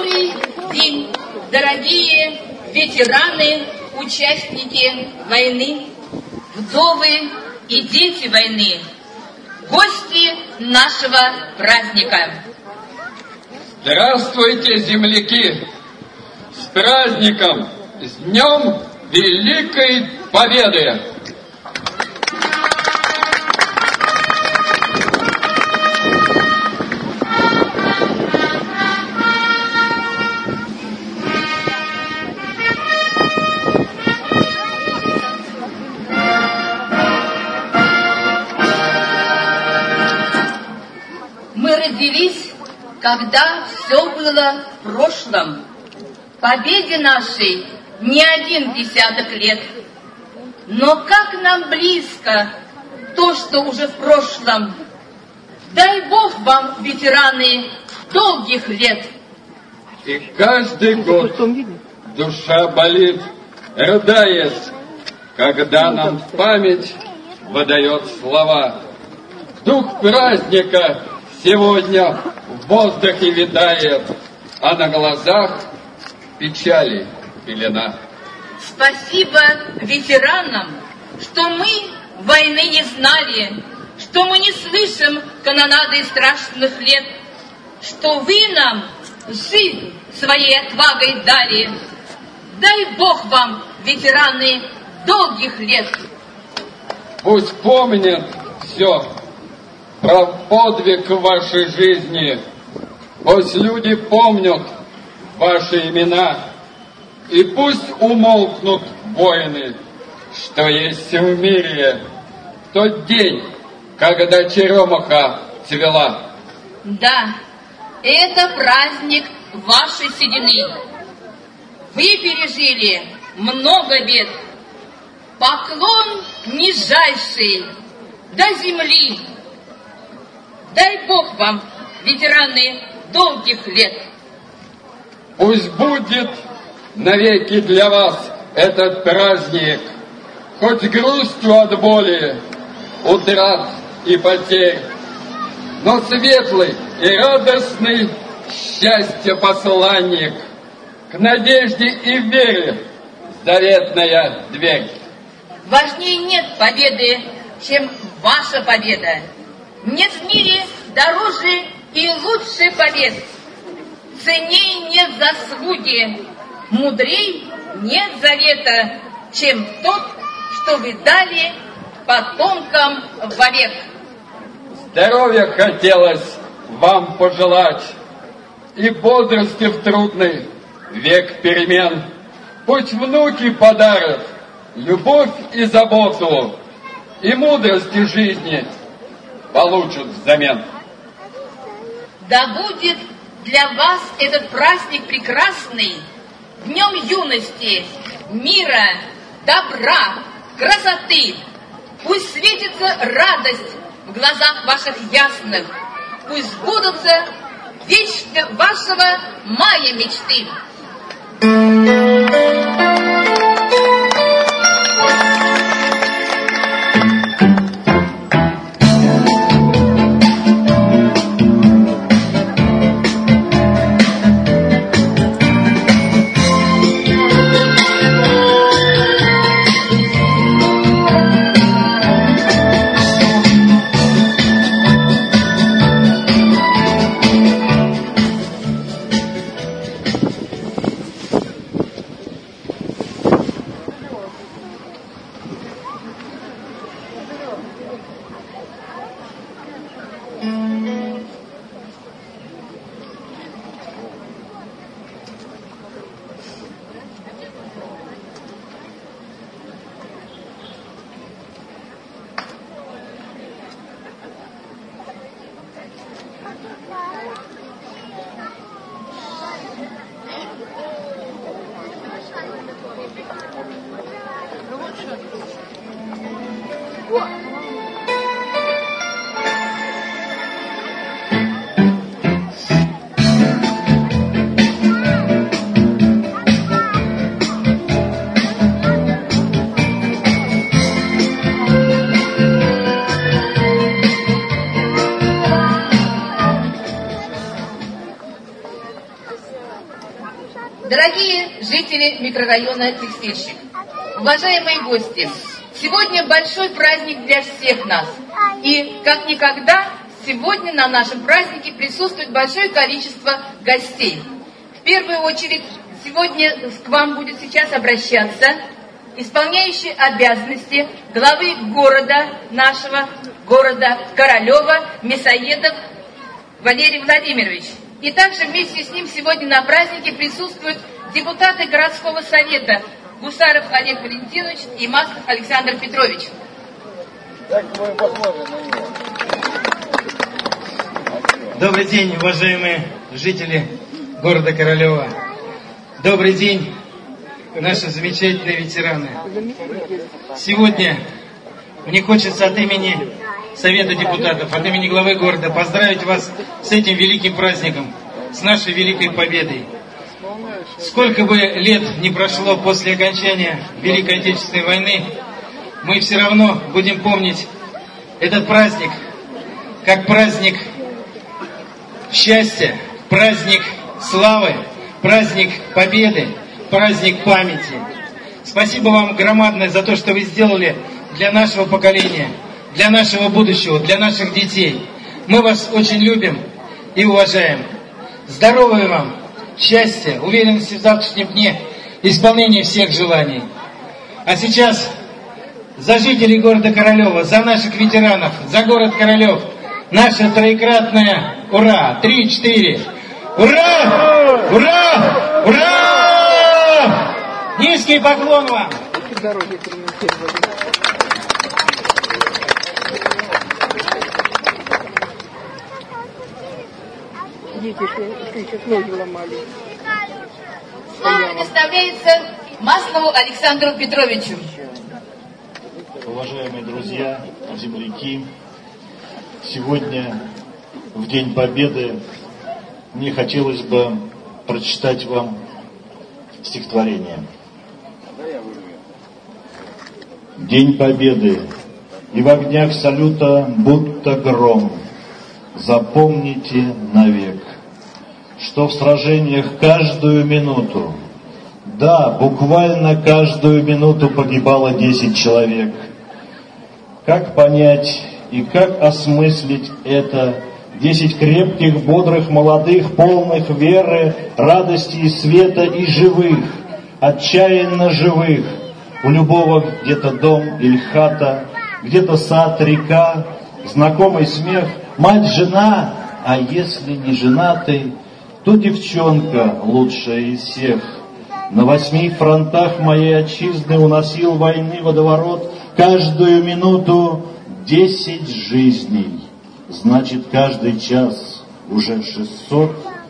Добрый день, дорогие ветераны, участники войны, вдовы и дети войны, гости нашего праздника. Здравствуйте, земляки! С праздником! С Днем Великой Победы! Мы родились, когда все было в прошлом. Победе нашей не 1 десяток лет. Но как нам близко то, что уже в прошлом. Дай Бог вам, ветераны, долгих лет. И каждый год душа болит, рыдает, когда нам память выдает слова. Дух праздника сегодня в воздухе витает, а на глазах печали пелена. Спасибо ветеранам, что мы войны не знали, что мы не слышим канонады страшных лет, что вы нам жизнь своей отвагой дали. Дай Бог вам, ветераны, долгих лет. Пусть помнят все про подвиг в вашей жизни. Пусть люди помнят ваши имена. И пусть умолкнут войны, что есть в мире тот день, когда черемуха цвела. Да, это праздник вашей седины. Вы пережили много бед. Поклон нижайший до земли. Дай Бог вам, ветераны, долгих лет. Пусть будет навеки для вас этот праздник, хоть грустью от боли, утрат и потерь, но светлый и радостный счастье посланник, к надежде и вере заветная дверь. Важнее нет победы, чем ваша победа. Нет в мире дороже и лучше побед. Ценней нет заслуги, мудрей нет завета, чем тот, что вы дали потомкам вовек. Здоровья хотелось вам пожелать и бодрости в трудный век перемен. Пусть внуки подарят любовь и заботу, и мудрости жизни получат взамен. Да будет для вас этот праздник прекрасный днем юности, мира, добра, красоты. Пусть светится радость в глазах ваших ясных. Пусть сбудутся вечно вашего мая мечты. Дорогие жители микрорайона Текстильщик, уважаемые гости, сегодня большой праздник для всех нас. И как никогда, сегодня на нашем празднике присутствует большое количество гостей. В первую очередь, сегодня к вам будет сейчас обращаться исполняющий обязанности главы города, нашего города Королева, Мясоедов Валерий Владимирович. И также вместе с ним сегодня на празднике присутствуют депутаты городского совета Гусаров Олег Валентинович и Маслов Александр Петрович. Добрый день, уважаемые жители города Королева. Добрый день, наши замечательные ветераны. Сегодня мне хочется от имени Совета депутатов, от имени главы города поздравить вас с этим великим праздником, с нашей великой победой. Сколько бы лет ни прошло после окончания Великой Отечественной войны, мы все равно будем помнить этот праздник как праздник счастья, праздник славы, праздник победы, праздник памяти. Спасибо вам громадное за то, что вы сделали для нашего поколения, для нашего будущего, для наших детей. Мы вас очень любим и уважаем. Здоровья вам, счастья, уверенности в завтрашнем дне, исполнения всех желаний. А сейчас за жителей города Королева, за наших ветеранов, за город Королев, наше троекратное ура! 3-4! Ура! Ура! Ура! Низкий поклон вам! Сейчас ноги ломали. Слово предоставляется Маслову Александру Петровичу. Уважаемые друзья, земляки, сегодня, в День Победы, мне хотелось бы прочитать вам стихотворение. День Победы, и в огнях салюта будто гром. Запомните навек, что в сражениях каждую минуту, да, буквально каждую минуту погибало 10 человек. Как понять и как осмыслить это? 10 крепких, бодрых, молодых, полных веры, радости и света и живых, отчаянно живых. У любого где-то дом или хата, где-то сад, река, знакомый смех, мать, жена, а если не женатый, то девчонка лучшая из всех. На 8 фронтах моей отчизны уносил войны водоворот каждую минуту 10 жизней. Значит, каждый час уже 600.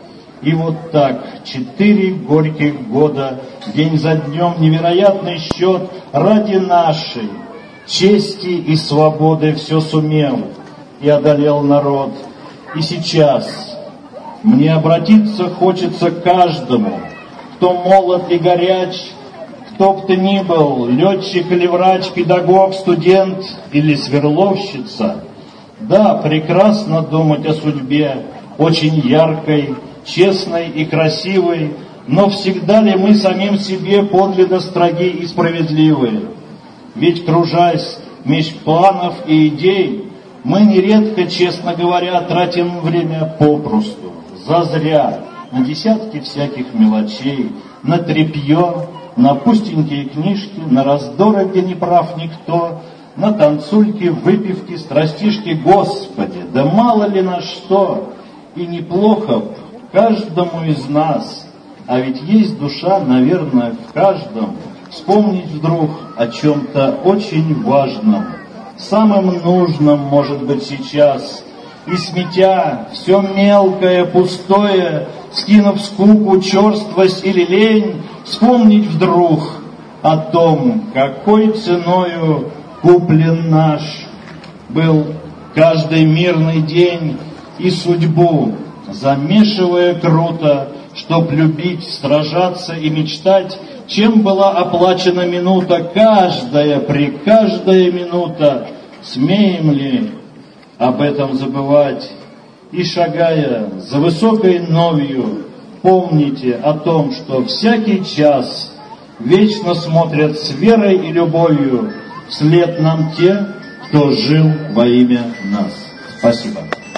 И вот так 4 горьких года, день за днем невероятный счет ради нашей чести и свободы все сумел и одолел народ. И сейчас мне обратиться хочется к каждому, кто молод и горяч, кто бы ты ни был, летчик или врач, педагог, студент или сверловщица. Да, прекрасно думать о судьбе, очень яркой, честной и красивой, но всегда ли мы самим себе подлинно строги и справедливы? Ведь, кружась меж планов и идей, мы нередко, честно говоря, тратим время попросту, зазря, на десятки всяких мелочей, на тряпье, на пустенькие книжки, на раздоры, где не прав никто, на танцульки, выпивки, страстишки. Господи, да мало ли на что, и неплохо б каждому из нас, а ведь есть душа, наверное, в каждом, вспомнить вдруг о чем-то очень важном, самым нужным, может быть, сейчас, и сметя все мелкое, пустое, скинув скуку, черствость или лень, вспомнить вдруг о том, какой ценою куплен наш был каждый мирный день, и судьбу, замешивая круто, чтоб любить, сражаться и мечтать, чем была оплачена минута, каждая минута, смеем ли об этом забывать? И шагая за высокой новью, помните о том, что всякий час вечно смотрят с верой и любовью вслед нам те, кто жил во имя нас. Спасибо.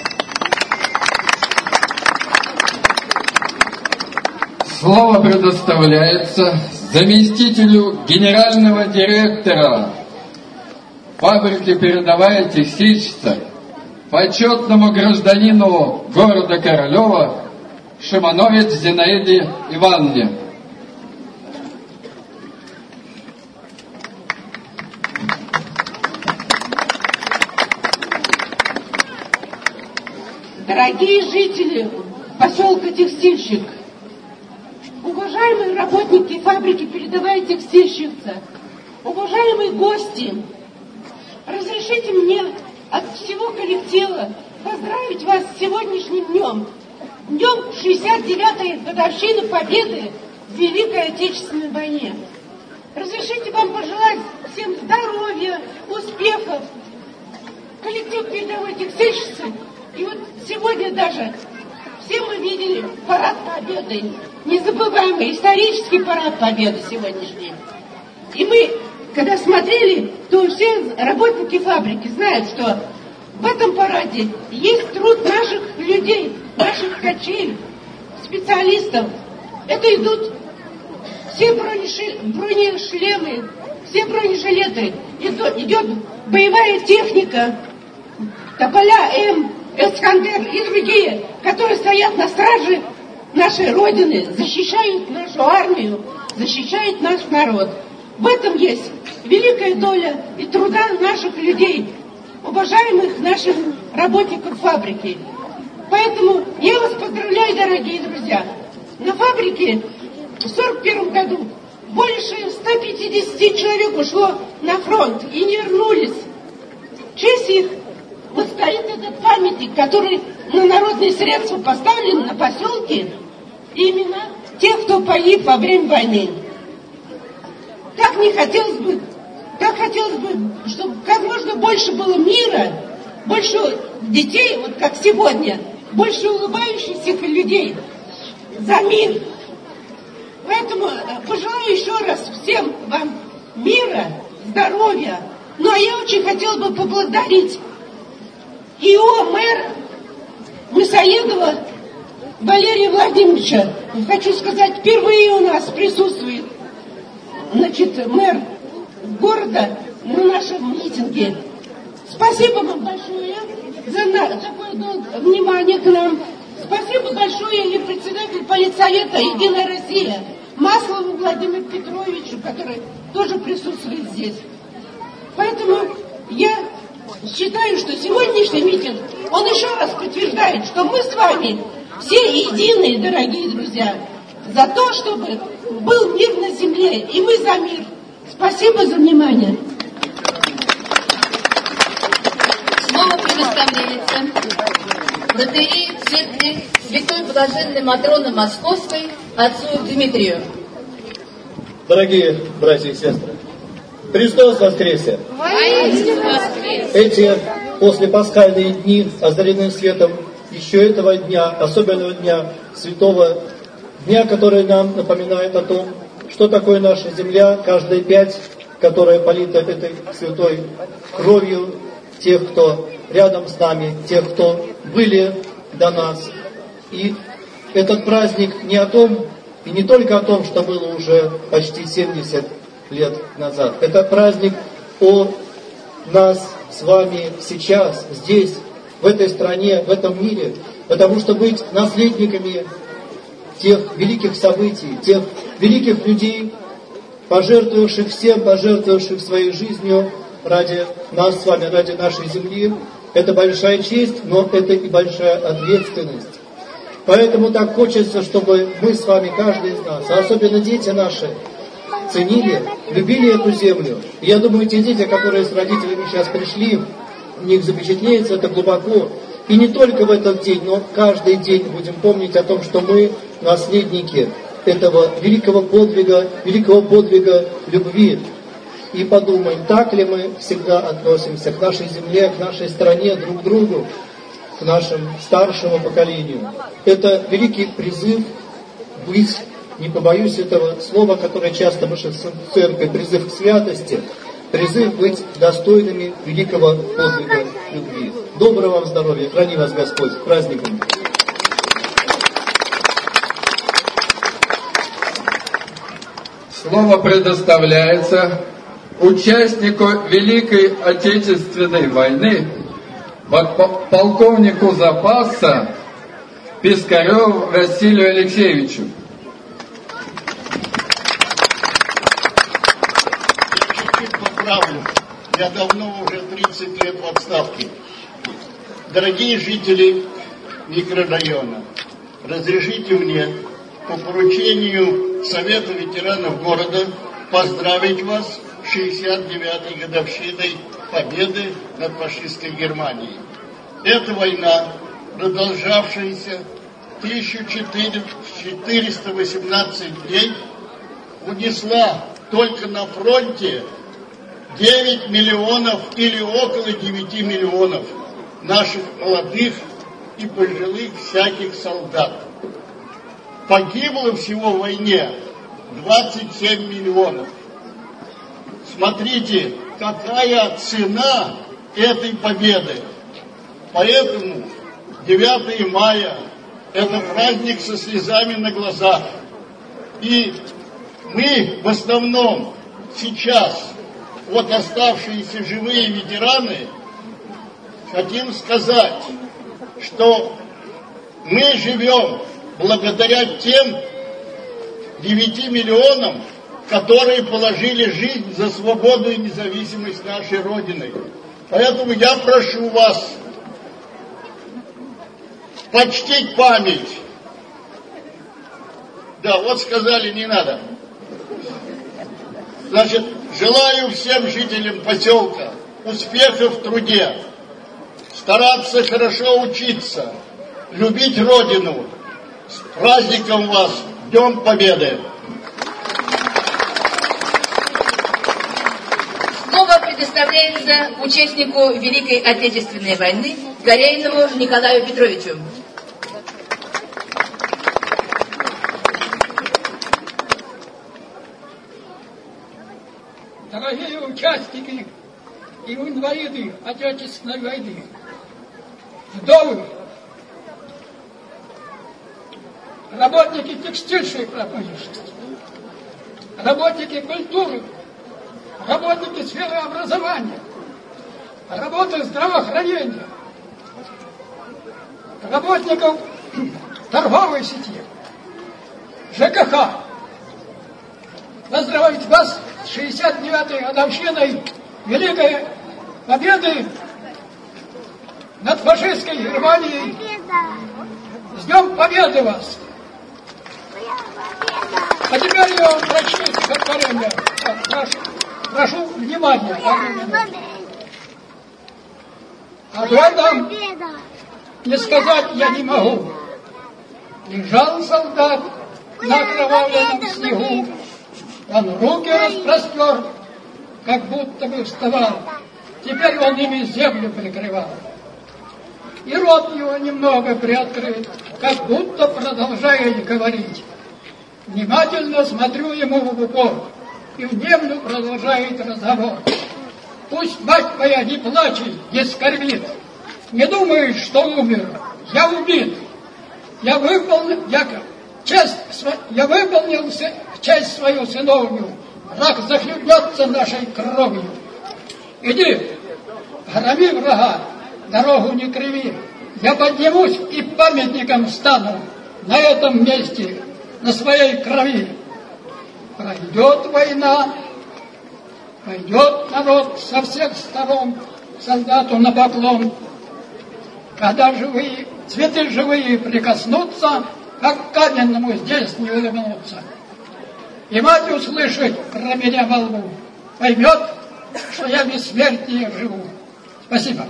Слово предоставляется заместителю генерального директора фабрики «Передовая текстильщица», почетному гражданину города Королева Шимановец Зинаиде Ивановне. Дорогие жители поселка Текстильщик, уважаемые работники фабрики «Передовая текстильщица», уважаемые гости, разрешите мне от всего коллектива поздравить вас с сегодняшним днем, днем 69-й годовщины Победы в Великой Отечественной войне. Разрешите вам пожелать всем здоровья, успехов. Коллектив «Передовой текстильщицы». И вот сегодня даже все мы видели парад Победы, незабываемый исторический парад Победы сегодняшний. И мы, когда смотрели, то все работники фабрики знают, что в этом параде есть труд наших людей, наших ткачей, специалистов. Это идут все бронешлемы, все бронежилеты, идет боевая техника, тополя М, Эскандер и другие, которые стоят на страже нашей Родины, защищают нашу армию, защищают наш народ. В этом есть великая доля и труда наших людей, уважаемых наших работников фабрики. Поэтому я вас поздравляю, дорогие друзья. На фабрике в 1941 году больше 150 человек ушло на фронт и не вернулись. В честь их вот стоит этот памятник, который на народные средства поставлен на поселке, именно тех, кто погиб во время войны. Так хотелось бы, чтобы как можно больше было мира, больше детей, вот как сегодня, больше улыбающихся людей за мир. Поэтому пожелаю еще раз всем вам мира, здоровья. Ну а я очень хотела бы поблагодарить ИО мэра Мясоедова Валерия Владимировича. Хочу сказать, впервые у нас присутствует, мэр города на нашем митинге. Спасибо вам большое за такое внимание к нам. Спасибо большое и председатель политсовета «Единая Россия» Маслову Владимиру Петровичу, который тоже присутствует здесь. Поэтому я считаю, что сегодняшний митинг, он еще раз подтверждает, что мы с вами все единые, дорогие друзья, за то, чтобы был мир на земле, и мы за мир. Спасибо за внимание. Слово предоставляется протоиерей святой блаженной Матроны Московской отцу Дмитрию. Дорогие братья и сестры, Христос воскресе! Воистину воскрес! Эти послепасхальные дни, озаренные светом еще этого дня, особенного дня, святого дня, который нам напоминает о том, что такое наша земля, каждая пять, которая полита этой святой кровью тех, кто рядом с нами, тех, кто были до нас. И этот праздник не о том, и не только о том, что было уже почти 70 лет назад. Это праздник о нас с вами сейчас, здесь, в этой стране, в этом мире. Потому что быть наследниками тех великих событий, тех великих людей, пожертвовавших всем, пожертвовавших своей жизнью ради нас с вами, ради нашей земли, это большая честь, но это и большая ответственность. Поэтому так хочется, чтобы мы с вами, каждый из нас, а особенно дети наши, ценили, любили эту землю. И я думаю, те дети, которые с родителями сейчас пришли, у них запечатлеется это глубоко. И не только в этот день, но каждый день будем помнить о том, что мы наследники этого великого подвига любви. И подумаем, так ли мы всегда относимся к нашей земле, к нашей стране, друг к другу, к нашему старшему поколению. Это великий призыв быть, не побоюсь этого слова, которое часто мы в церкви, призыв к святости, призыв быть достойными великого подвига любви. Доброго вам здоровья, храни вас Господь, с праздником! Слово предоставляется участнику Великой Отечественной войны, полковнику запаса Пискареву Василию Алексеевичу. Я чуть-чуть поправлю. Я давно уже 30 лет в отставке. Дорогие жители микрорайона, разрешите мне по поручению Совета ветеранов города поздравить вас с 69-й годовщиной победы над фашистской Германией. Эта война, продолжавшаяся 1418 дней, унесла только на фронте 9 миллионов или около 9 миллионов наших молодых и пожилых всяких солдат. Погибло всего в войне 27 миллионов. Смотрите, какая цена этой победы. Поэтому 9 мая – это праздник со слезами на глазах. И мы в основном сейчас, вот оставшиеся живые ветераны, хотим сказать, что мы живем благодаря тем 9 миллионам, которые положили жизнь за свободу и независимость нашей Родины. Поэтому я прошу вас почтить память. Да, вот сказали, не надо. Значит, желаю всем жителям поселка успехов в труде, стараться хорошо учиться, любить Родину. С праздником вас! Днем Победы! Слово предоставляется участнику Великой Отечественной войны Горяйнову Николаю Петровичу. Дорогие участники и инвалиды Отечественной войны, вдовы, работники текстильной промышленности, работники культуры, работники сферы образования, работы здравоохранения, работников торговой сети, ЖКХ. Поздравить вас с 69-й годовщиной Великой Победы над фашистской Германией. С Днем Победы вас! А теперь я вам прочту стихотворение. Прошу внимания. Об этом не сказать я не могу. Лежал солдат на окровавленном снегу. Он руки распростер, как будто бы вставал. Теперь он ими землю прикрывал. И рот его немного приоткрыт, как будто продолжает говорить. Внимательно смотрю ему в упор, и внемлю продолжает разговор. Пусть мать моя не плачет, не скорбит, не думает, что умер, я убит. Я выполнил часть свою сыновнюю, враг захлебнется нашей кровью. Иди, громи врага, дорогу не криви, я поднимусь и памятником стану на этом месте, на своей крови. Пройдет война, пойдет народ со всех сторон солдату на поклон. Когда живые, цветы живые прикоснутся, как к каменному здесь не улыбнуться. И мать услышит про меня молву, поймет, что я бессмертнее живу. Спасибо.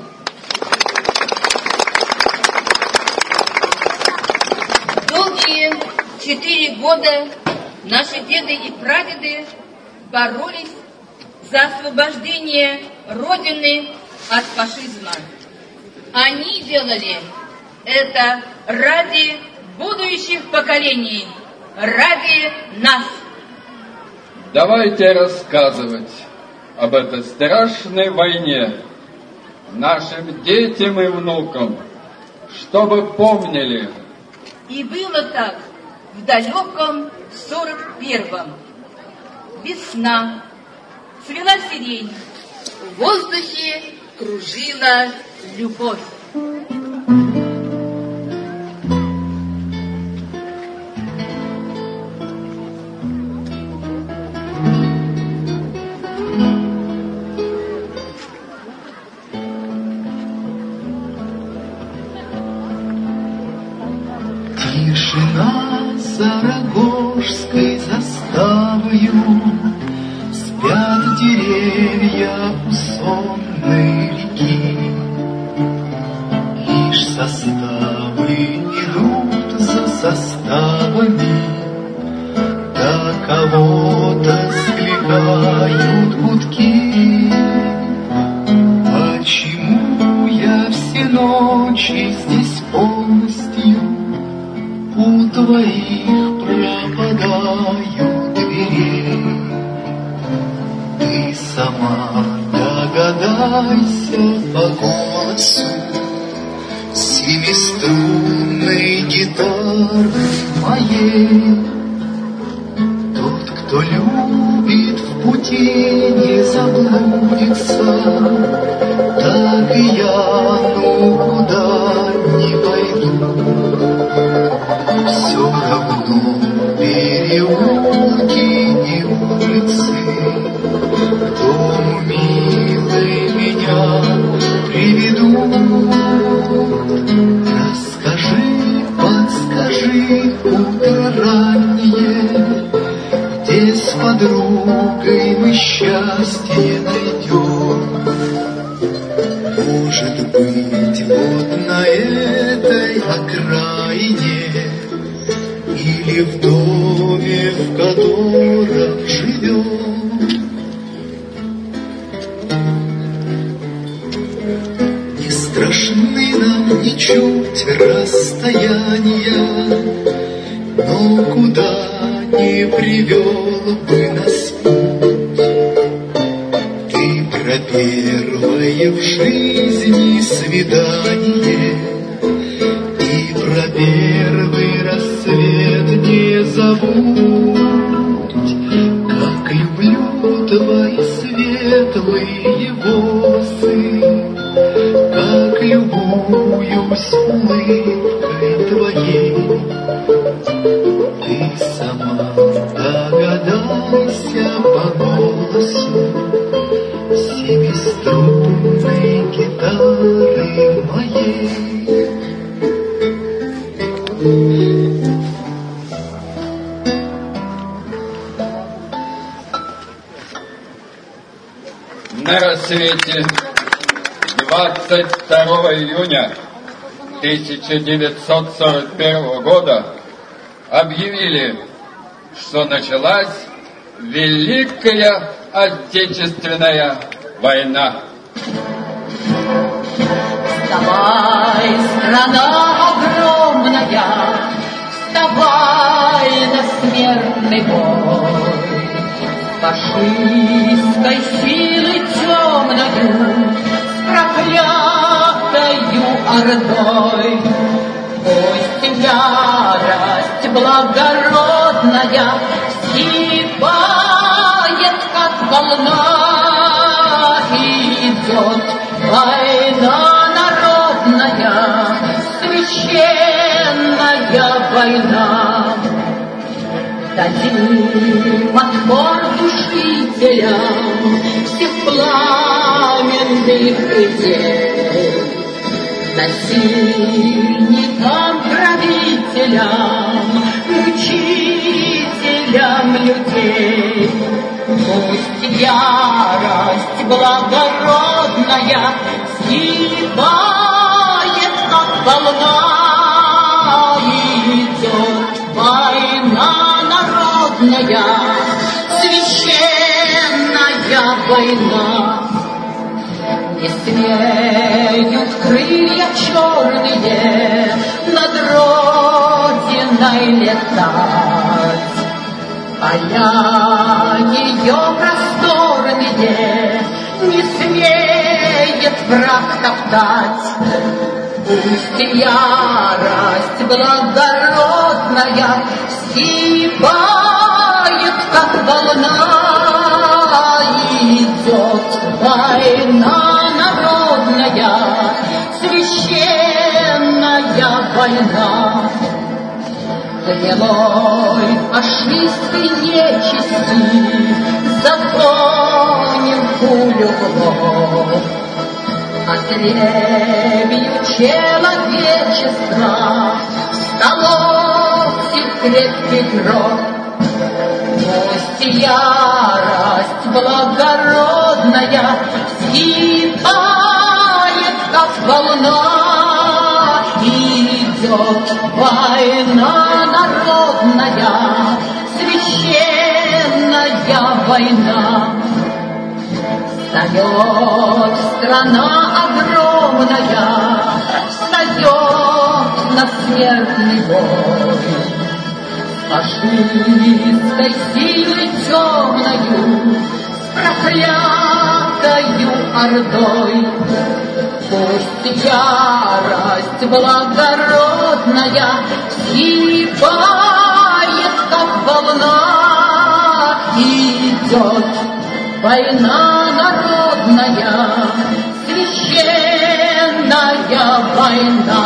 Долгие 4 года наши деды и прадеды боролись за освобождение Родины от фашизма. Они делали это ради будущих поколений, ради нас. Давайте рассказывать об этой страшной войне нашим детям и внукам, чтобы помнили. И было так в далеком 41-м. Весна, цвела сирень, в воздухе кружила любовь. Тишина за Рогожской заставою, спят деревья у сонной реки. Лишь составы идут за составами, до кого-то скликают гудки. Почему я все ночи здесь полностью у твоих пропадаю дверей? Ты сама догадайся по голосу семиструнной гитары моей. Тот, кто любит, в пути не заблудится, так и я, куда не пойду. Все равно переулки и улицы к дому милой меня приведут. Расскажи, подскажи, утро раннее, где с подругой мы счастье найдем. Может быть, вот на этой окраине или в доме, в котором живем. Не страшны нам ничуть расстояния, но куда ни привел бы нас путь. Ты про первое в жизни свидание и про первый рассвет не забудь. Как люблю твои светлые восы, как любуюсь улыбкой твоей. Ты сама догадайся по голосу семиструнной гитары моей. На рассвете 22 июня 1941 года объявили, что началась Великая Отечественная война. Вставай, страна огромная, вставай на смертный бой. Фашистской силы темною, с проклятою ордой. Пусть ярость благородная вскипает, как волна, идет война народная, священная война. Дадим отпор душителям всех пламенных идей, насильникам, грабителям, мучителям людей. Пусть ярость благородная сгибает, как волна, идет война народная, священная война. Не смеют крылья черные над Родиной летать, Поля ее просторные не смеет враг топтать. Пусть ярость благородная вскипает, как волна. Идет война народная, священная война. Гнилой фашистской нечисти загоним пулю в лоб. Отребью человечества столовцев крепкий гроб. Пусть ярость благородная вскипает, как волна. Идет война народная, священная война. Встает страна огромная, встает на смертный бой. Фашистской силой темною, с проклятою ордой. Пусть ярость благородная вскипает, как волна. Идет война народная, священная война.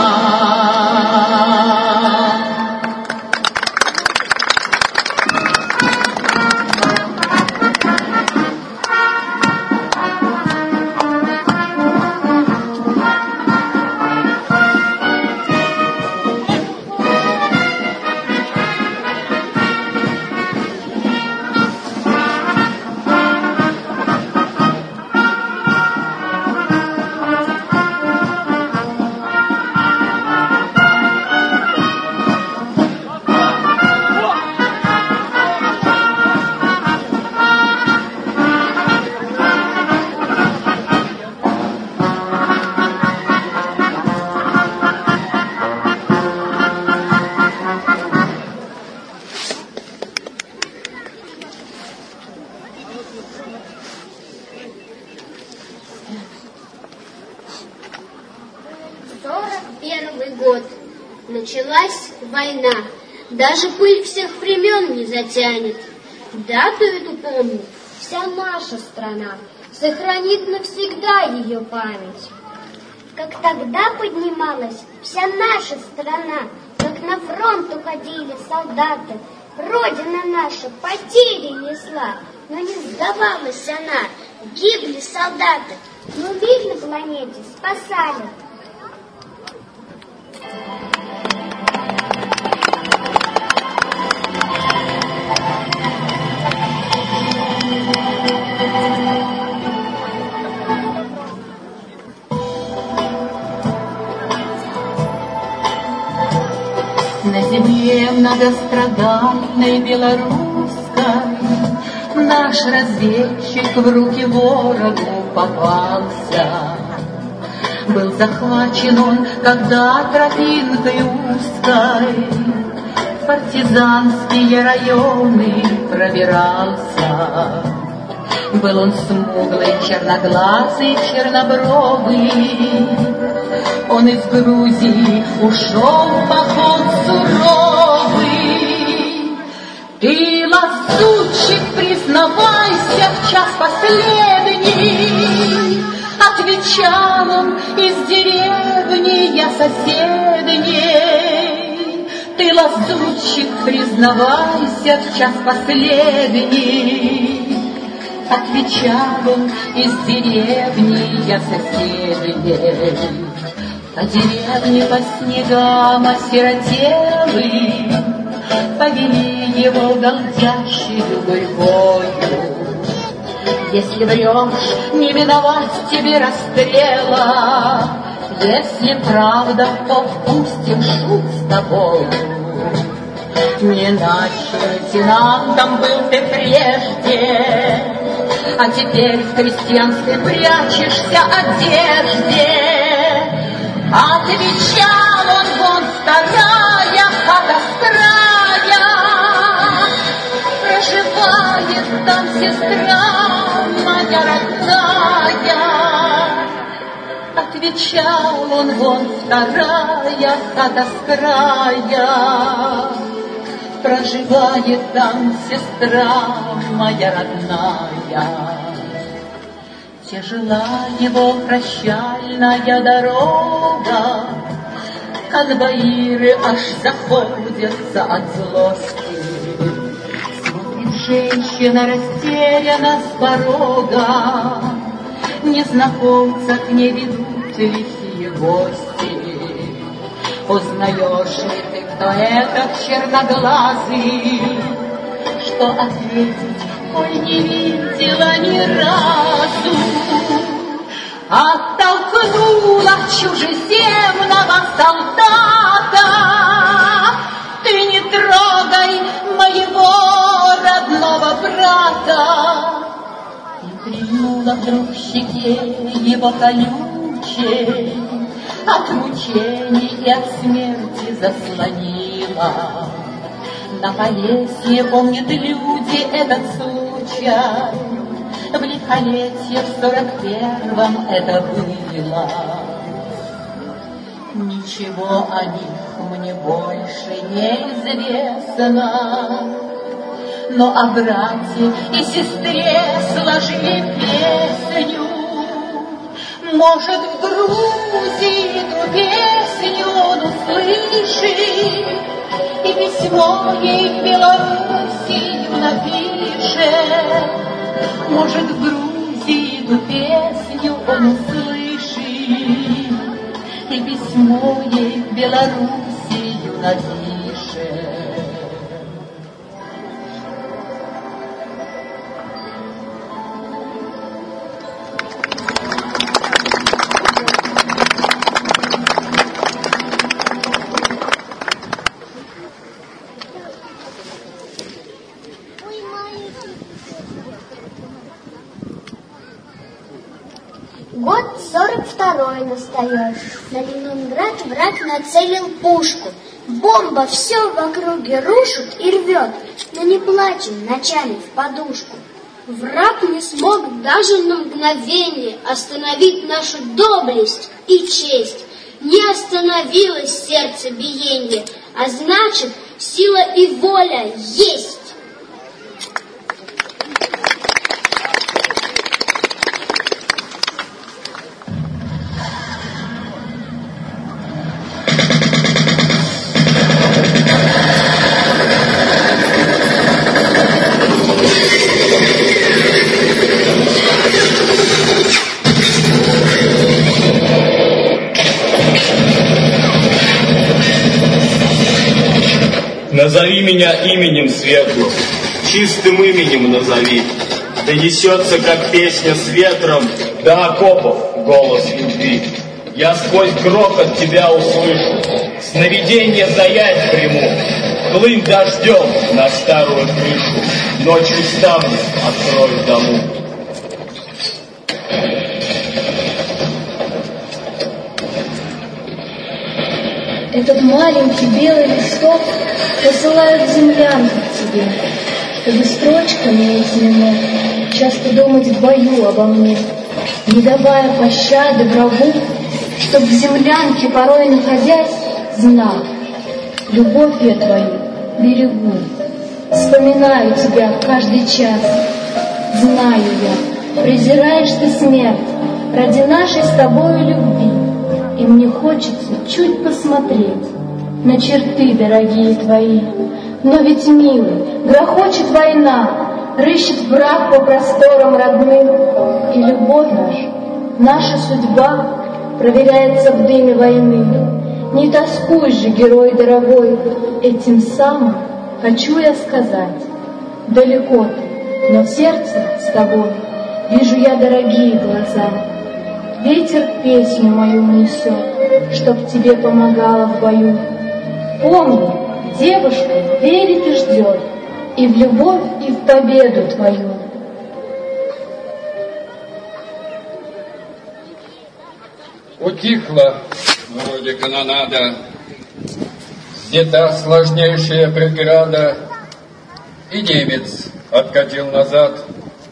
Началась война, даже пыль всех времен не затянет. Дату эту помнит вся наша страна, сохранит навсегда ее память. Как тогда поднималась вся наша страна, как на фронт уходили солдаты, Родина наша потери несла, но не сдавалась она, гибли солдаты, но мир на планете спасали. На земле многострадальной белорусской наш разведчик в руки ворогу попался. Был захвачен он, когда тропинкой узкой в партизанские районы пробирался. Был он смуглый, черноглазый, чернобровый. Он из Грузии ушел в поход суровый. Ты, лазутчик, признавайся в час последний, отвечал он из деревни я соседней. Ты, лазутчик, признавайся в час последний, отвечал он из деревни я соседней. По деревне по снегам осиротелы повели его голдящую гурьбою. Если врешь, не миновать тебе расстрела, если правда, то пустим шут с тобою. Не иначе лейтенантом был ты прежде, а теперь в крестьянской прячешься одежде. Отвечал он вон вторая хата с края, сестра моя родная. Отвечал он: вон вторая хата с края, проживает там сестра моя родная. Тяжела его прощальная дорога, конвоиры аж заходятся от злости. Смотрит женщина растерянно с порога, незнакомца к ней ведут лихие гости. Узнаешь ли ты, кто этот черноглазый? Что ответить, ой, не видела ни разу. Оттолкнула чужеземного солдата. Ты не трогай моего родного брата. И прильнула вдруг к щеке его колючей, от мучений и от смерти заслонила. На Полесье помнят люди этот случай, в лихолетье в 41-м это было. Ничего о них мне больше не известно, но о брате и сестре сложили песню. Может, в Грузии эту песню он услышит, и письмо ей в Белоруссию напишет. Может, в Грузии эту песню он услышит, и письмо ей в Белоруссию напишет. Год 42-й настает. На Ленинград враг нацелил пушку. Бомба все в округе рушит и рвет, но не плачем ночами в подушку. Враг не смог даже на мгновение остановить нашу доблесть и честь. Не остановилось сердце биение, а значит, сила и воля есть. Назови меня именем светлым, чистым именем назови. Донесется, как песня с ветром, до окопов голос любви. Я сквозь грохот тебя услышу, сновиденье заять приму. Хлынь дождем на старую крышу, ночью ставни открою дому. Этот маленький белый листок посылают землянку к тебе, чтобы строчками этими мог часто думать в бою обо мне, не давая пощады врагу, чтоб в землянке порой находясь, знал, любовь я твою берегу, вспоминаю тебя каждый час, знаю я, презираешь ты смерть ради нашей с тобою любви. И мне хочется чуть посмотреть на черты, дорогие твои. Но ведь, милый, грохочет война, рыщет враг по просторам родным. И любовь наша судьба проверяется в дыме войны. Не тоскуй же, герой дорогой, этим самым хочу я сказать. Далеко ты, но в сердце с тобой вижу я дорогие глаза. Ветер песню мою несет, чтоб тебе помогала в бою. Помни, девушка верит и ждет, и в любовь, и в победу твою. Утихла вроде канонада, снята сложнейшая преграда, и немец откатил назад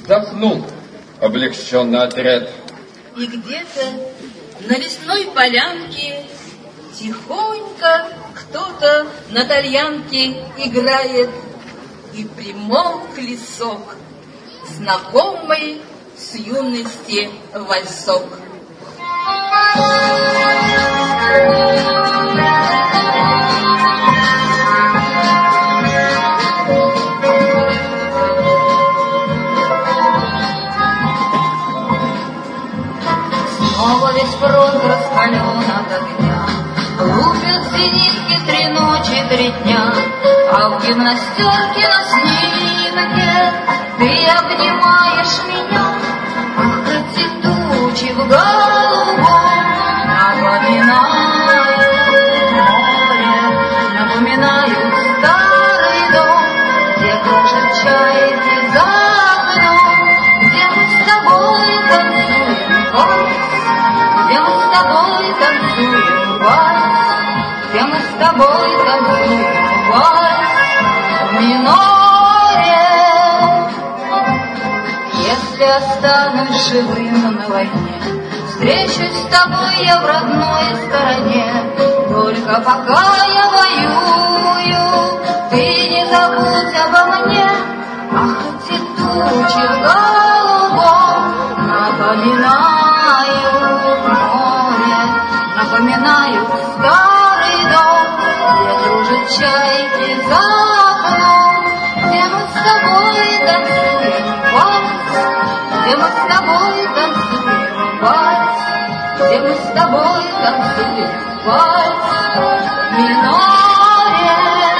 вздохнул облегченный отряд. И где-то на лесной полянке тихонько кто-то на тальянке играет, и примолк лесок, знакомый с юности вальсок. Снова весь фронт раскален от огня, лупят зенитки 3 ночи, 3 дня, а в гимнастерке на снимке ты обнимаешь меня. Ах, эти тучи в голубом напоминают море, напоминают старый дом, где кружат чайки за окном, где мы с тобой танцуем вальс, где мы с тобой танцуем вальс, где мы с тобой танцуем вальс в миноре. Если останусь живым на войне, встречусь с тобой я в родной стороне. Только пока я воюю, ты не забудь обо мне. Ах, эти тучи в голубом напоминают море, напоминают старый дом, где кружат чайки за окном, где мы с тобой танцуем вальс, где мы с тобой танцуем вальс, где мы с тобой танцуем вальс в миноре.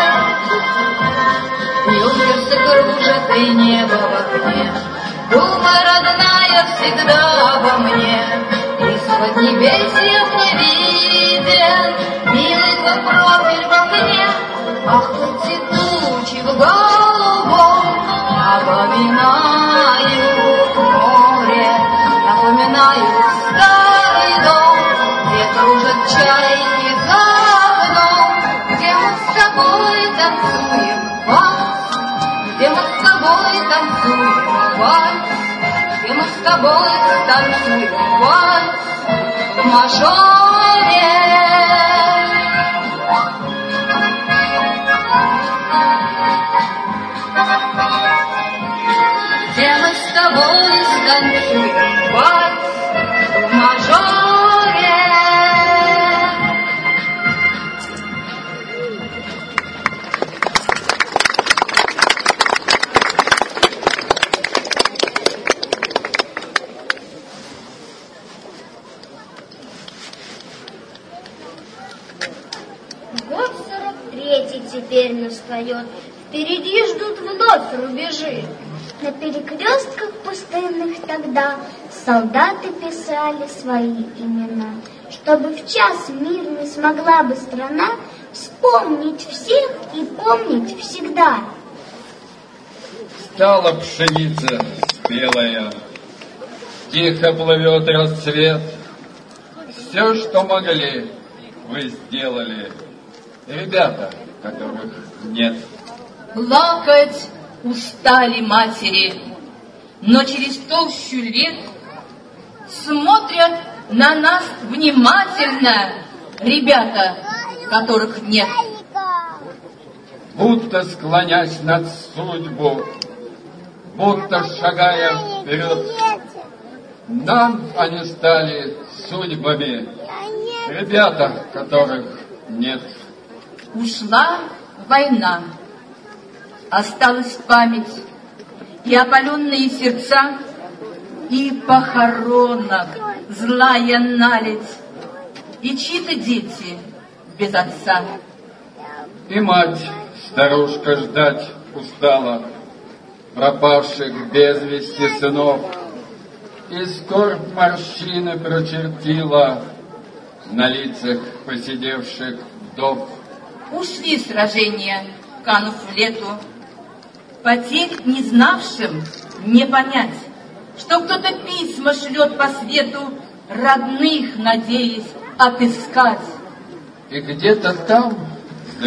Юнкерсы кружат и небо в окне, думай, родная, всегда обо мне. Из-под небесья мне виден милый твой профиль в окне. Ах, эти тучи в голубом напоминают море, напоминают старый дом, где кружат чайки за окном, где мы с тобой танцуем вальс, где мы с тобой танцуем вальс, где мы с тобой танцуем вальс в мажоре. Где мы с тобой станцуем вальс в мажоре. Год 43-й теперь настает, впереди ждут вновь рубежи. На перекрестках пустынных тогда солдаты писали свои имена, чтобы в час мирный смогла бы страна вспомнить всех и помнить всегда. Стала пшеница спелая, тихо плывет рассвет. Все, что могли, вы сделали, ребята, которых нет. Плакать устали матери, но через толщу лет смотрят на нас внимательно ребята, которых нет. Будто склонясь над судьбу, будто шагая вперед, нам они стали судьбами, ребята, которых нет. Ушла война, осталась память и опаленные сердца, и похоронок злая наледь, и чьи-то дети без отца. И мать, старушка, ждать устала пропавших без вести сынов, и скорбь морщины прочертила на лицах посидевших вдов. Ушли сражения, канув в лету, потерь не знавшим не понять, что кто-то письма шлет по свету, родных надеясь отыскать. И где-то там, за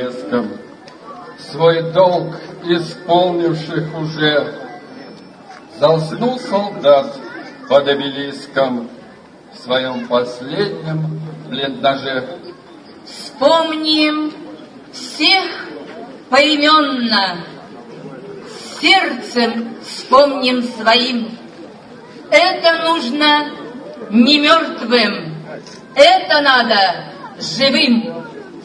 перелеском, свой долг исполнивших уже, Заснул солдат под обелиском в своем последнем блиндаже. Вспомним всех поименно, сердцем вспомним своим. Это нужно не мертвым, это надо живым.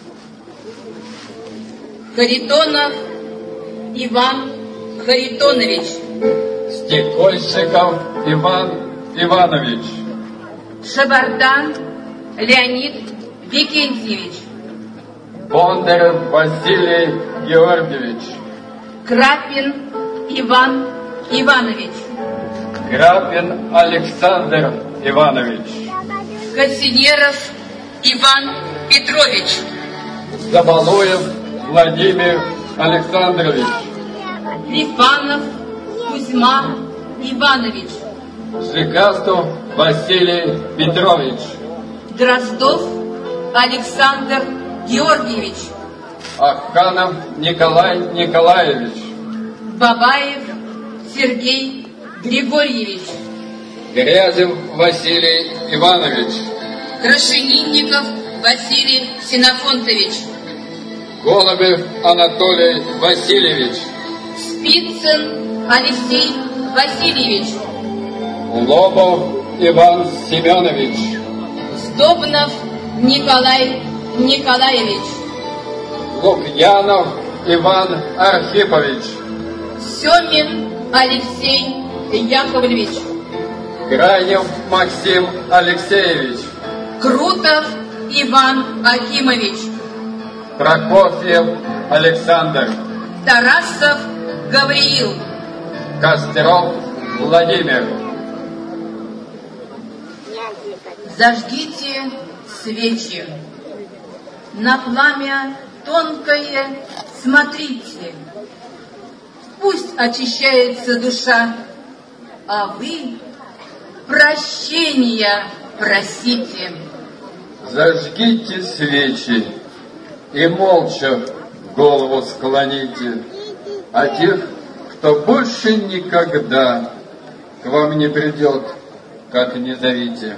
Харитонов Иван Харитонович. Стекольщиков Иван Иванович. Шабардан Леонид Викентьевич. Бондарев Василий Георгиевич. Крапин Иван Иванович. Крапин Александр Иванович. Косинеров Иван Петрович. Забалуев Владимир Александрович. Лифанов Кузьма Иванович. Жигастов Василий Петрович. Дроздов Александр Георгиевич. Аханов Николай Николаевич. Бабаев Сергей Григорьевич. Грязев Василий Иванович. Крашенинников Василий Синофонтович. Голубев Анатолий Васильевич. Спицын Алексей Васильевич. Лобов Иван Семенович. Сдобнов Николай Николаевич. Лукьянов Иван Архипович. Семин Алексей Яковлевич. Гранев Максим Алексеевич. Крутов Иван Акимович. Прокофьев Александр. Тарасов Гавриил. Костеров Владимир. Зажгите свечи. На пламя тонкое смотрите. Пусть очищается душа, а вы прощения просите. Зажгите свечи и молча голову склоните, а тех, кто больше никогда к вам не придет, как не зовите.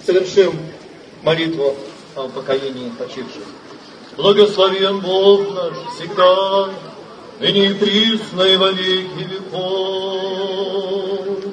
совершим молитву о покаянии почивших. Благословен Бог наш всегда, ныне и присно и во веки веков.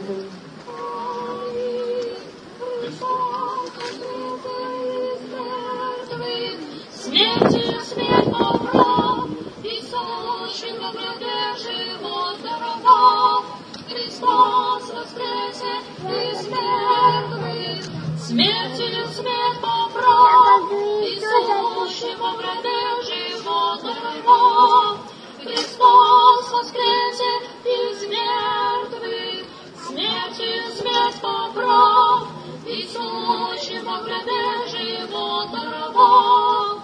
Смертью смерть побрал, и сущим во гробе живот даровал. Христос воскресе из мертвых, смертью смерть побрал, и сущим во гробе живот даровал. Христос воскресе из мертвых, смертью смерть побрал, и сущим во гробе живот даровал.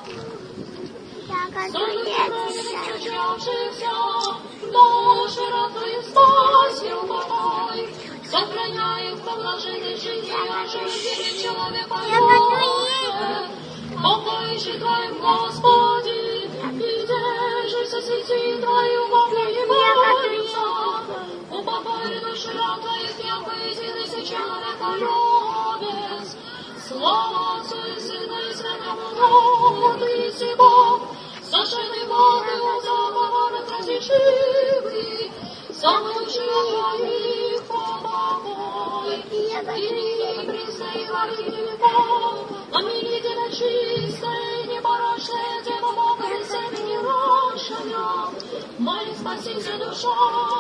Сочувствующихся, души ратует спасил покой, сохраняет в положении жизни, оживит человека Божия. Покойший Твоим, Господи, и держишься святи Твою во благе молится. Упокой души ратует, яко единый человека любец. Слава Отцу и Сыну и Святому Духу, и сего, сошедший воды у заговорах разрешивый, замучил твоих помогой, и присно и во веки веков, помилительно чистая и непорочная Дева Бога и семени рошая, моли спасите душа.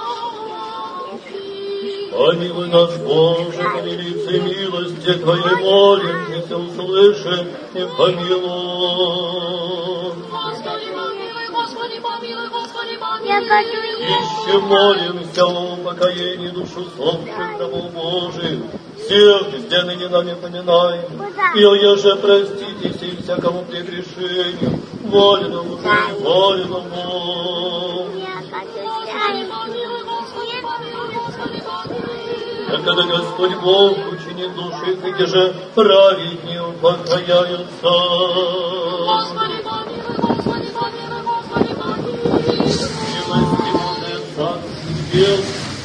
Помилуй нас, Боже, по великой милости Твоей молимся, услыши и помилуй. Господи, помилуй, Господи, помилуй, Господи, помилуй. Еще молимся о упокоении душ усопших рабов Божиих, всех, где ныне нами поминаем, и оеже проститесь и всякому прегрешению, воленному же и воленному. Когда Господь Бог учинит души, где же праведнее упокояются. Господи, помилуй, Господи, помилуй, Господи, помилуй. Милостивый Царь Небес,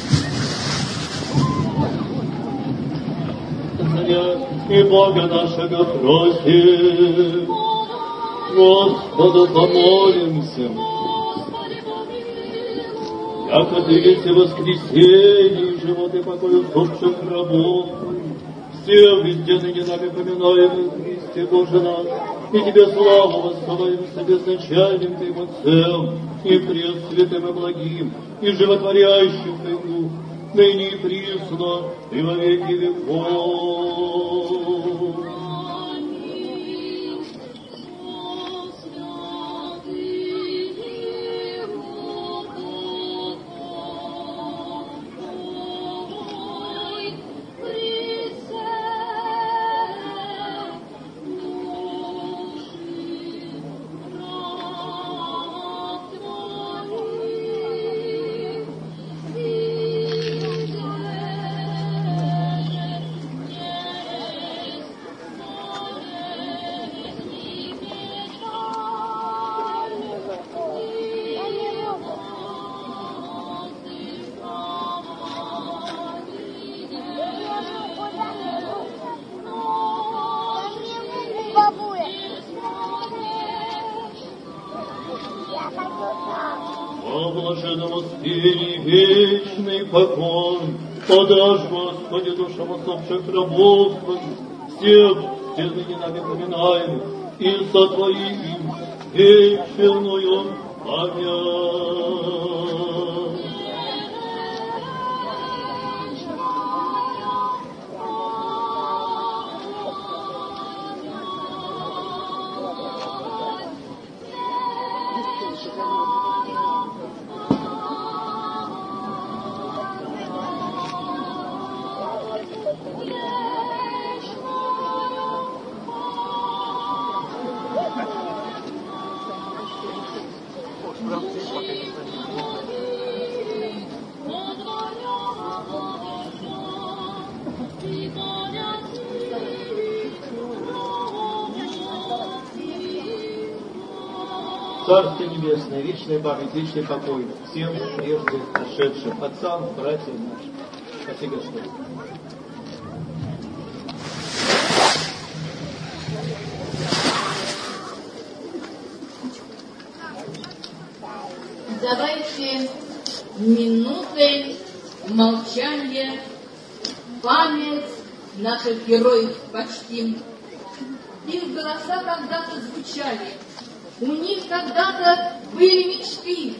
Царя и Бога нашего просим, Господу помолимся. Яко Ты есть воскресенье, живот и покой усопших рабов, всех везде ныне нами поминаемых Христе Боже наш, и Тебе славу воссылаем с безначальным Твоим Отцем, и пресвятым и благим, и животворящим Твоим Дух, ныне и присно, и во веки веков. О блаженном успении вечный покой, подашь, Господи, душам усопших рабов Твоих, всех, где ныне нами поминаем, и сотвори им вечерную память. Царствие Небесное, вечная память, вечный покой всем прежде ушедшим отцам, братьям нашим. Спаси Господь. минутой молчания память наших героев почтим. Их голоса когда-то звучали, у них когда-то были мечты.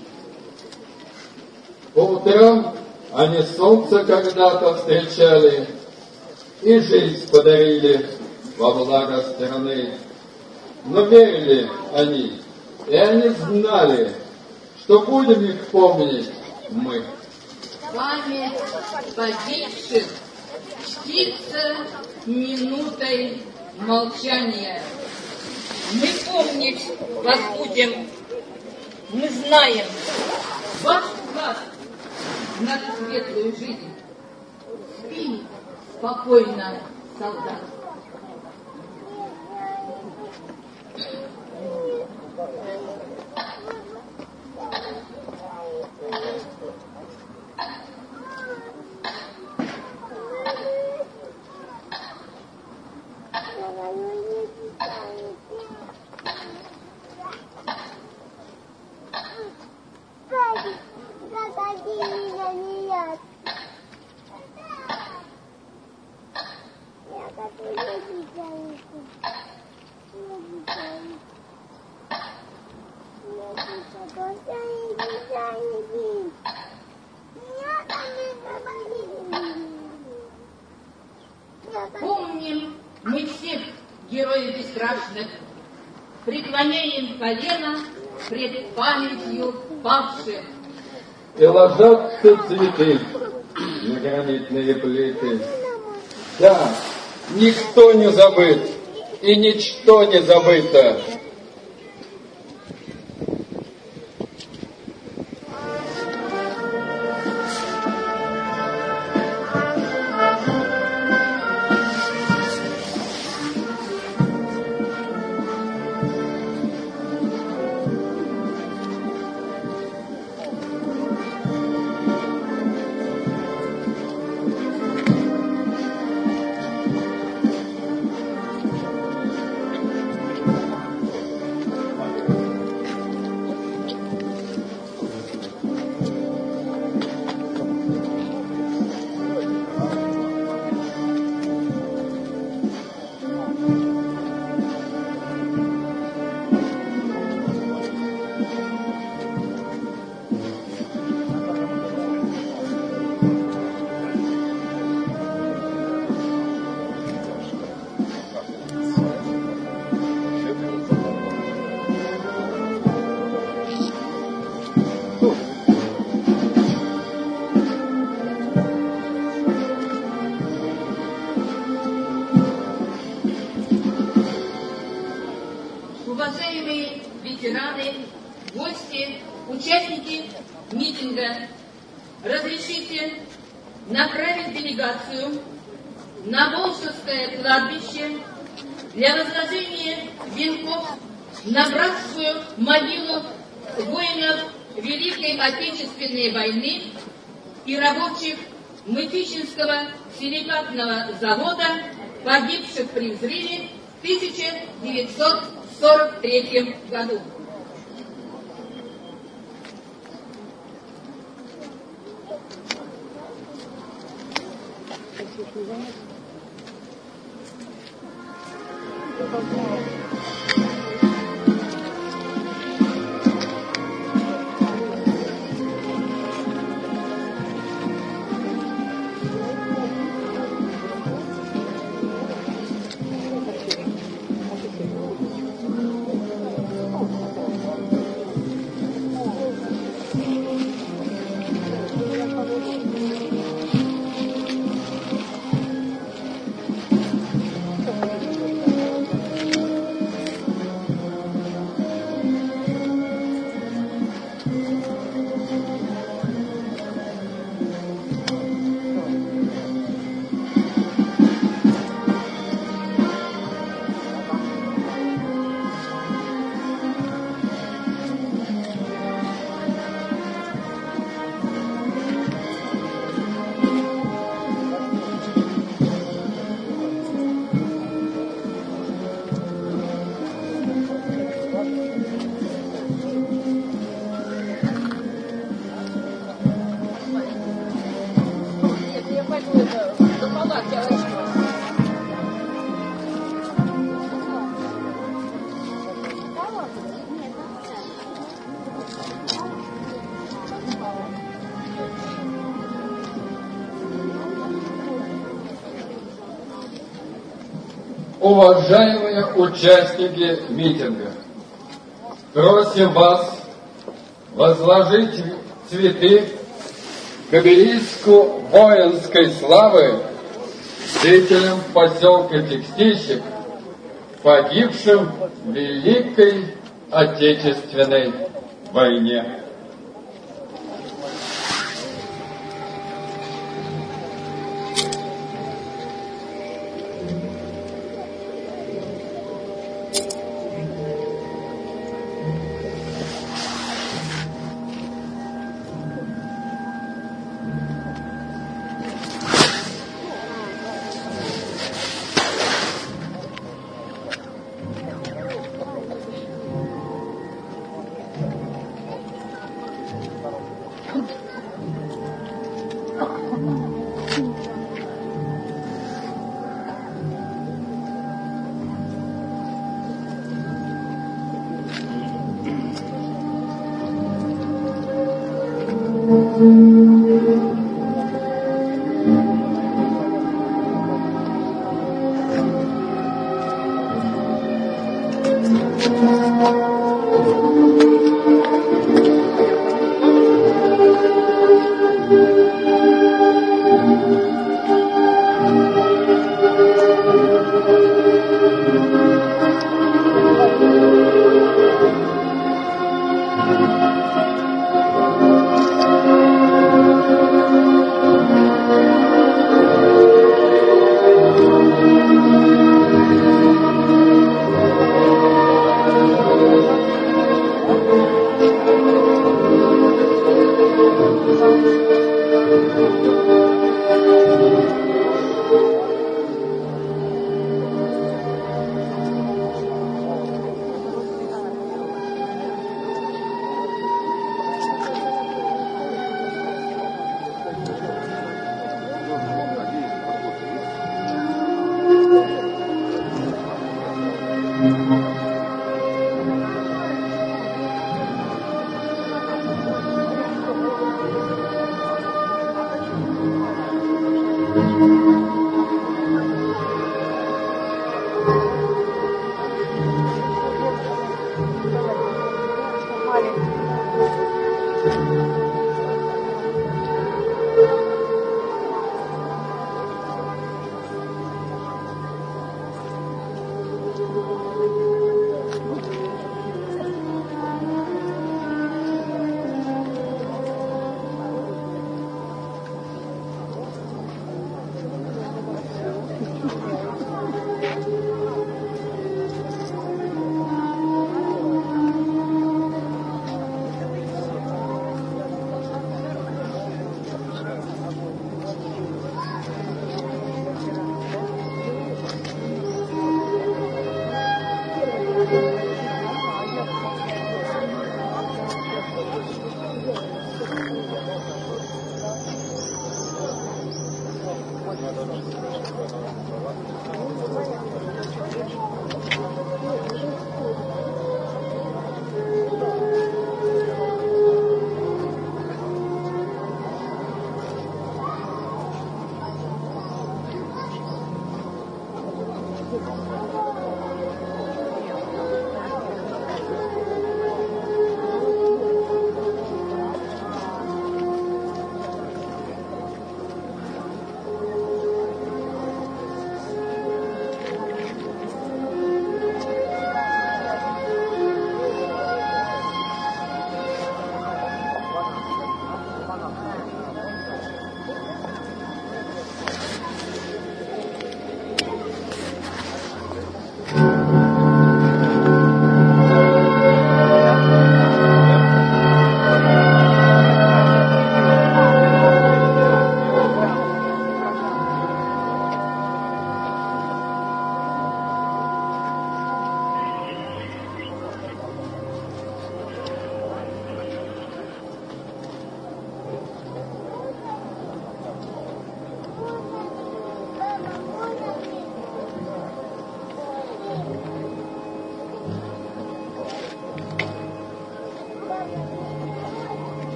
По утрам они солнце когда-то встречали и жизнь подарили во благо страны. Но верили они, и они знали, что будем их помнить мы. Память погибших чтится минутой молчания. Мы помнить вас будем, мы знаем ваш вклад в нашу светлую жизнь. Спи спокойно, солдат. Помним мы всех героев бесстрашных, преклоняем колено пред памятью павших. И ложатся цветы на гранитные плиты. Да, никто не забыт, и ничто не забыто. Уважаемые ветераны, гости, участники митинга, разрешите направить делегацию на Волжское кладбище для возложения венков на братскую могилу воинов Великой Отечественной войны и рабочих Мытищинского силикатного завода, погибших при взрыве в 1943 году. Уважаемые участники митинга, просим вас возложить цветы к обелиску воинской славы жителям поселка Текстильщик, погибшим в Великой Отечественной войне.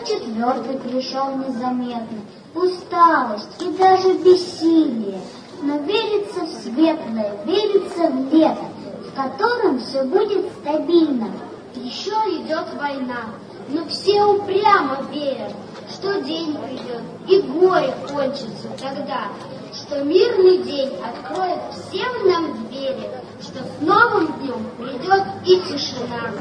4 пришел незаметно. Усталость и даже бессилие. Но верится в светлое, верится в лето, в котором все будет стабильно. Еще идет война, но все упрямо верят, что день придет и горе кончится тогда, что мирный день откроет всем нам двери, что с новым днем придет и тишина.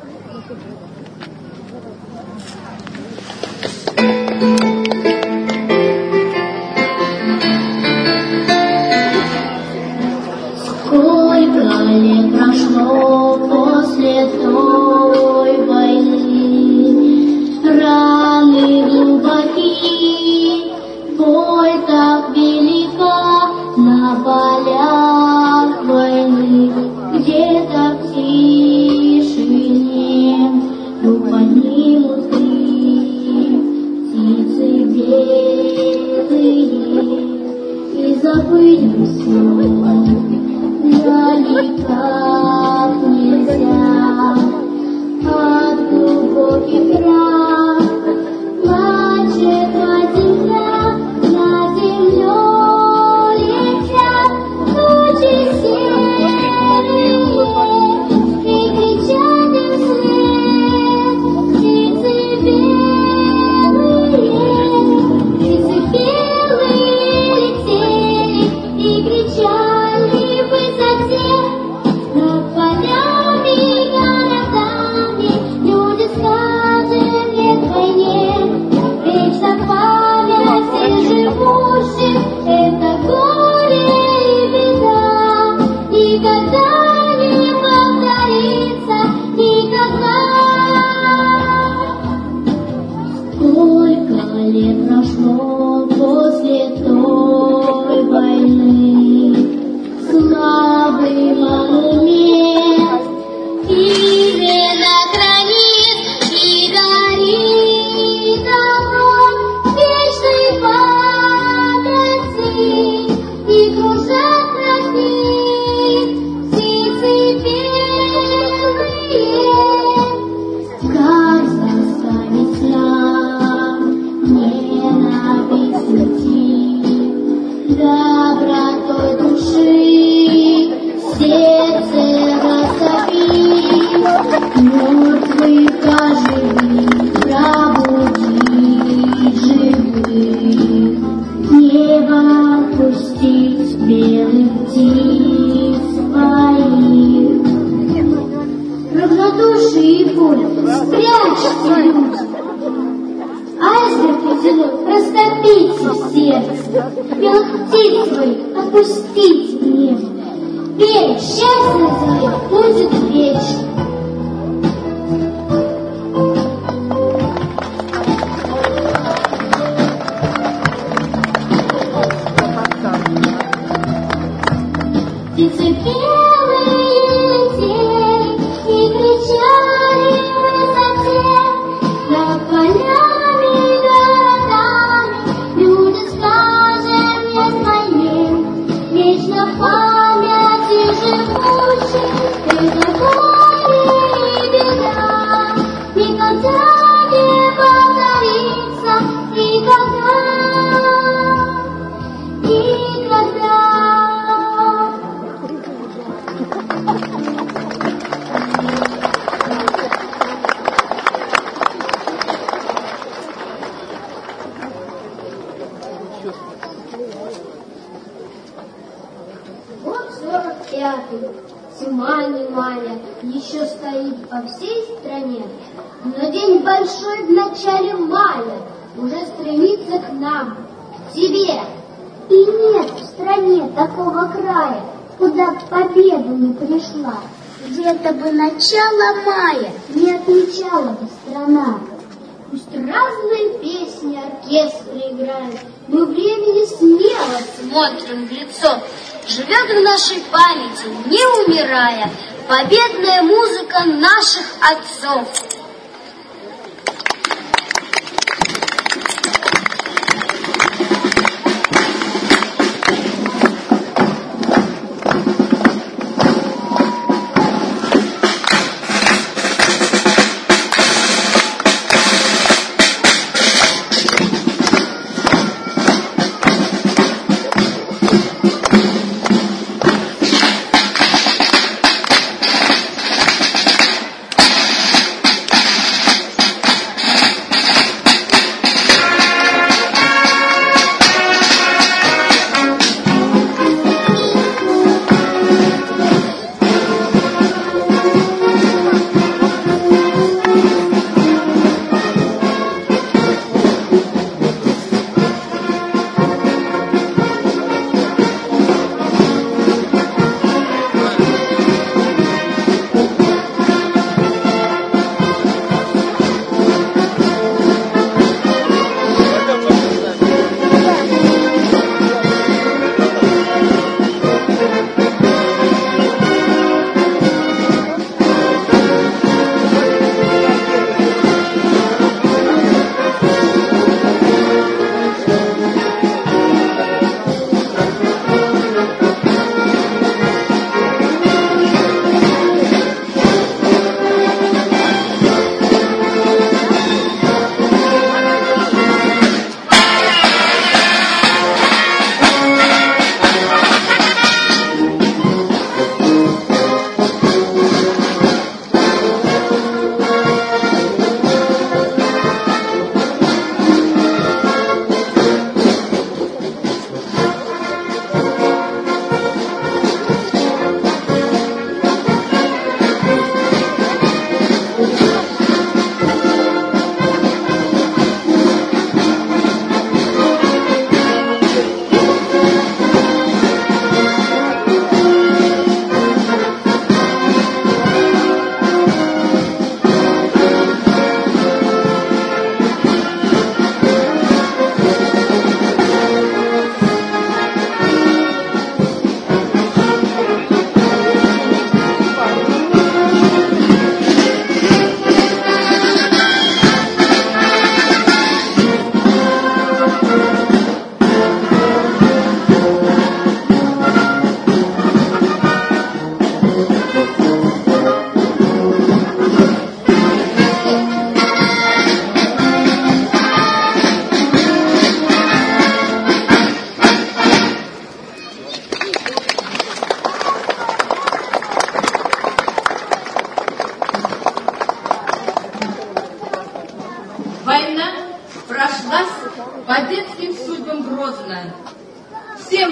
Сколько лет прошло после той войны, раны глубоки, боль так велика на полях войны, где-то в тишине вдруг поднимут крик, птицы белые, и забыли все. Никак нельзя от глубоких ран плачет земля, над землей летят тучи серые, и кричат им вслед птицы белые летели и кричали в высоте. Над полями, городами люди скажем нет войне. Вечно память всех живущих — это горе и беда. Никогда не повторится, никогда. Сколько лет прошло после той войны, слабый монумент именно хранит и горит огонь вечной памяти, и кружат над ним птицы белые. Как заставить нам ненависть уйти, добротой души сердце растопить, мертвых оживить, пробудить живых, небо пустить белых птиц своих. Равнодушие и боль спрячьте, люди, айсберг ледяной растопите в сердце, белых птиц своих отпустите в небо. Берег счастья своих будет вечно. Птицы белые летели и кричали в высоте. Над полями, городами люди скажем нет войне. Вечно памяти живущих — это горе и беда. Никогда не повторится, никогда, никогда. Вот 45-й, тьма немая, еще стоит по всей стране, но день большой в начале мая уже стремится к нам, к тебе. И нет в стране такого края, куда победа не пришла, где-то бы начало мая не отмечала бы страна. Пусть разные песни оркестры играют, мы времени смело смотрим в лицо. Живет в нашей памяти, не умирая, победная музыка наших отцов.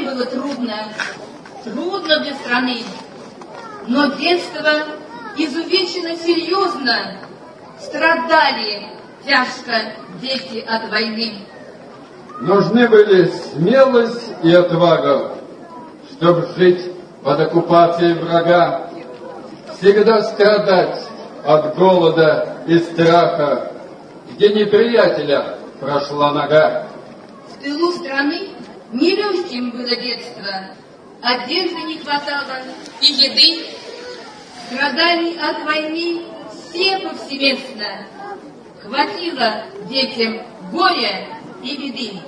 было трудно, трудно для страны, но детство изувечено серьезно, страдали тяжко дети от войны. Нужны были смелость и отвага, чтобы жить под оккупацией врага, всегда страдать от голода и страха, где неприятеля прошла нога. В тылу страны нелегким было детство, одежды не хватало и еды. Страдали от войны все повсеместно, хватило детям горя и беды.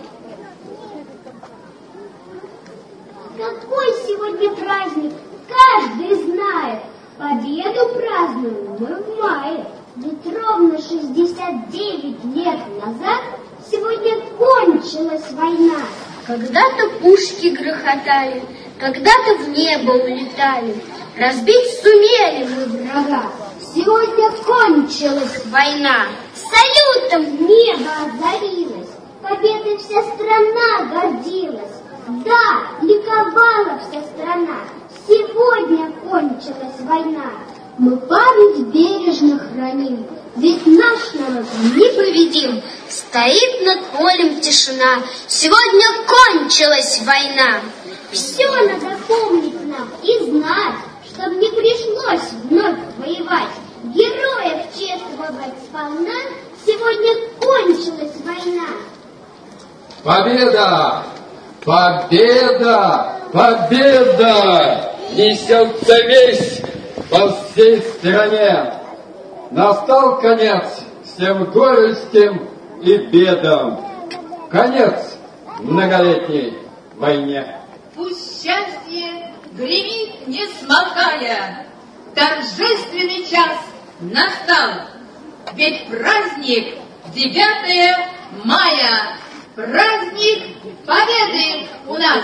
Какой сегодня праздник, каждый знает. Победу празднуем мы в мае. Ведь ровно 69 лет назад сегодня кончилась война. Когда-то пушки грохотали, когда-то в небо улетали. Разбить сумели мы врага. Сегодня кончилась война. Салютом небо озарилось. Победой вся страна гордилась. Да, ликовала вся страна. Сегодня кончилась война. Мы память бережно храним, ведь наш народ непобедим. Стоит над полем тишина. Сегодня кончилась война. Все надо помнить нам и знать, чтобы не пришлось вновь воевать. Героев чествовать сполна. Сегодня кончилась война. Победа! Победа! Победа! Несется весь по всей стране. Настал конец всем горестям и бедам. Конец многолетней войне. Пусть счастье гремит, не смолкая, торжественный час настал. Ведь праздник 9 мая, праздник Победы у нас.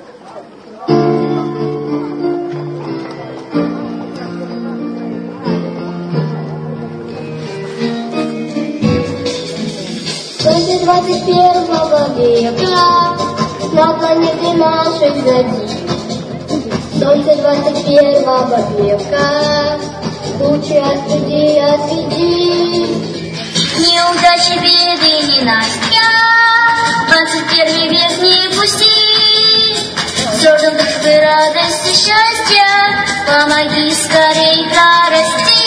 Солнце 21 века на планете нашей взойди. Солнце 21 века лучи от людей отведи. Неудачи, беды, ненастья 21 век не пусти. Зерном дружбы, радости, счастья помоги скорей прорасти.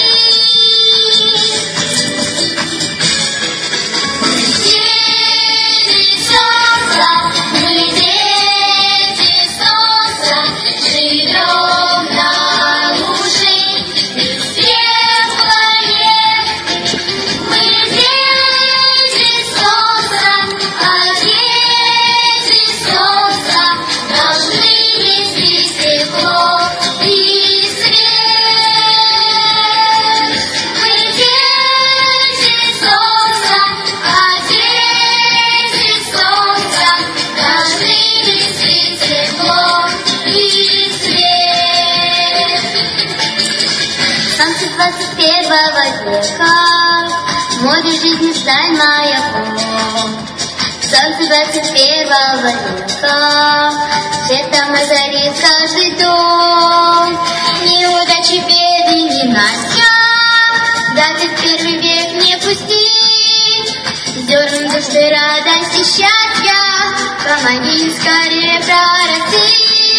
Века, море жизни сталь маяком. Солнце 21 века, светом озарит каждый дом. Неудачи, беды, ненастья 21 век не пусти. Зерном души, радости, счастья помоги скорее прорасти.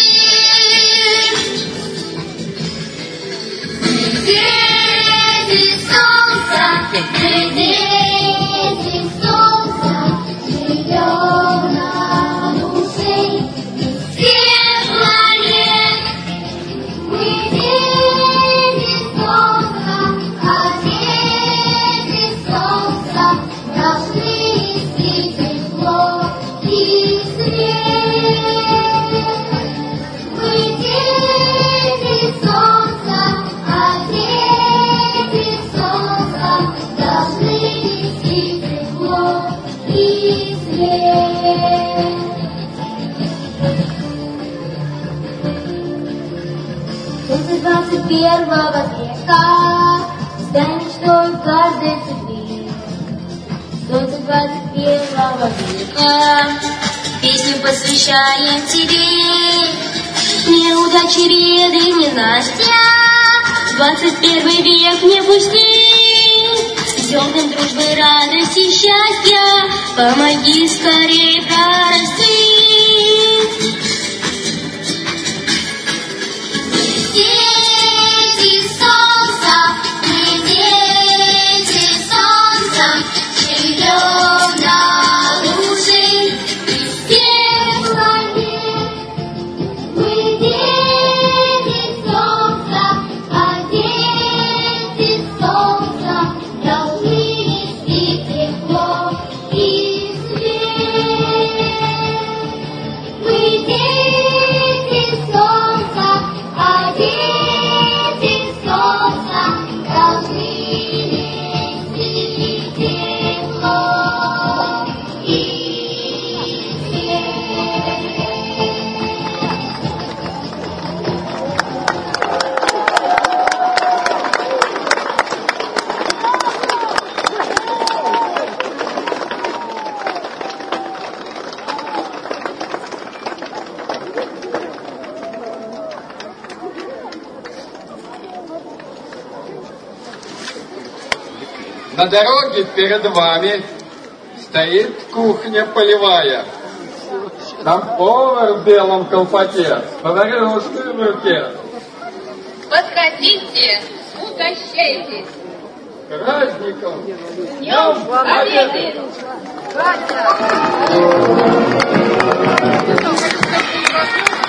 Дети солнца, живем на душе всех планет. Мы дети солнца, а дети солнца должны нести тепло и свет. Мы дети солнца, а дети солнца должны нести тепло и свет. Солнце 21 века, стань мечтой в каждой цепи. Солнце 21 века, песню посвящаем тебе. Неудачи, беды, ненастья 21 век не пусти. Зернам дружбы, радости, счастья помоги скорее прорасти. Дети солнца, мы дети солнца, живем на луже из пепла нет. Мы дети солнца, а дети солнца должны нести тепло и свет. Мы дети солнца, а дети солнца должны нести тепло и свет. На дороге перед вами стоит кухня полевая. Там повар в белом колпаке с поваренной в руке. Подходите, угощайтесь. Праздником! Днем Победы! Победы!